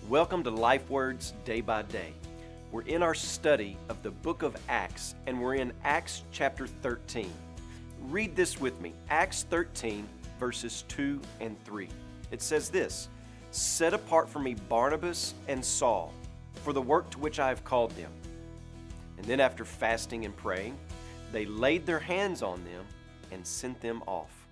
Welcome to Life Words Day by Day. We're in our study of the book of Acts, and we're in Acts chapter 13. Read this with me, Acts 13, verses 2 and 3. It says this, "Set apart for me Barnabas and Saul for the work to which I have called them." And then after fasting and praying, they laid their hands on them and sent them off.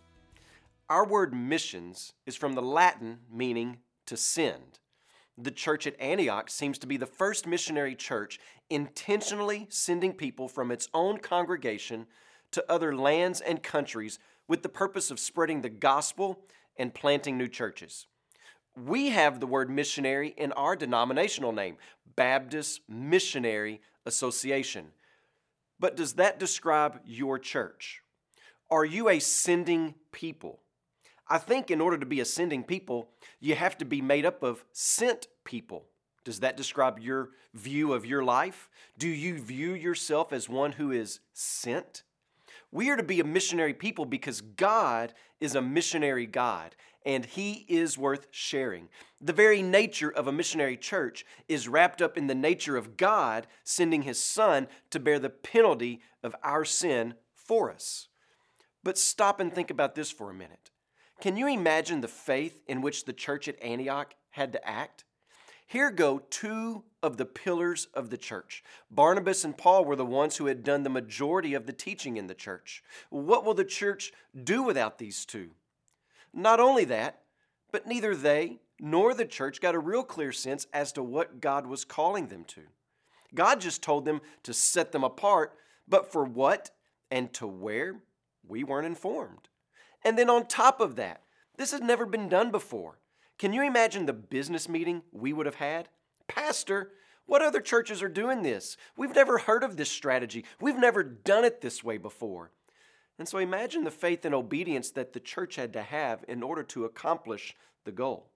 Our word missions is from the Latin meaning to send. The church at Antioch seems to be the first missionary church intentionally sending people from its own congregation to other lands and countries with the purpose of spreading the gospel and planting new churches. We have the word missionary in our denominational name, Baptist Missionary Association. But does that describe your church? Are you a sending people? I think in order to be a sending people, you have to be made up of sent people. Does that describe your view of your life? Do you view yourself as one who is sent? We are to be a missionary people because God is a missionary God, and He is worth sharing. The very nature of a missionary church is wrapped up in the nature of God sending His Son to bear the penalty of our sin for us. But stop and think about this for a minute. Can you imagine the faith in which the church at Antioch had to act? Here go two of the pillars of the church. Barnabas and Paul were the ones who had done the majority of the teaching in the church. What will the church do without these two? Not only that, but neither they nor the church got a real clear sense as to what God was calling them to. God just told them to set them apart, but for what and to where, we weren't informed. And then on top of that, this had never been done before. Can you imagine the business meeting we would have had? Pastor, what other churches are doing this? We've never heard of this strategy. We've never done it this way before. And so imagine the faith and obedience that the church had to have in order to accomplish the goal.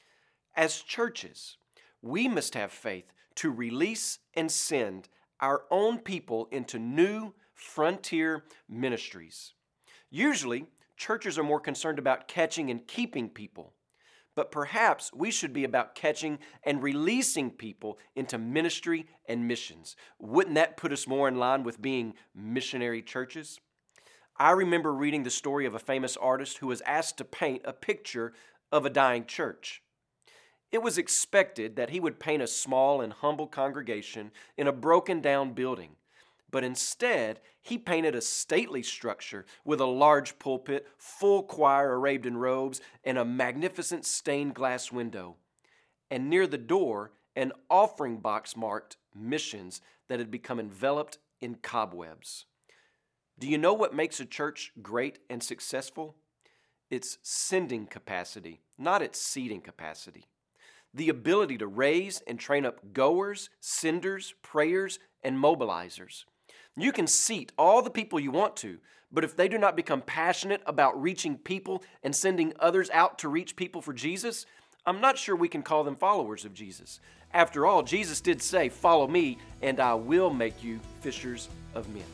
As churches, we must have faith to release and send our own people into new frontier ministries. Usually, churches are more concerned about catching and keeping people, but perhaps we should be about catching and releasing people into ministry and missions. Wouldn't that put us more in line with being missionary churches? I remember reading the story of a famous artist who was asked to paint a picture of a dying church. It was expected that he would paint a small and humble congregation in a broken down building. But instead, he painted a stately structure with a large pulpit, full choir arrayed in robes, and a magnificent stained glass window. And near the door, an offering box marked missions that had become enveloped in cobwebs. Do you know what makes a church great and successful? Its sending capacity, not its seating capacity. The ability to raise and train up goers, senders, prayers, and mobilizers. You can seat all the people you want to, but if they do not become passionate about reaching people and sending others out to reach people for Jesus, I'm not sure we can call them followers of Jesus. After all, Jesus did say, "Follow me, and I will make you fishers of men."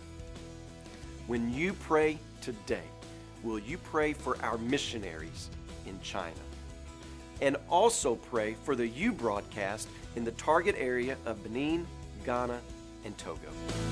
When you pray today, will you pray for our missionaries in China? And also pray for the U broadcast in the target area of Benin, Ghana, and Togo.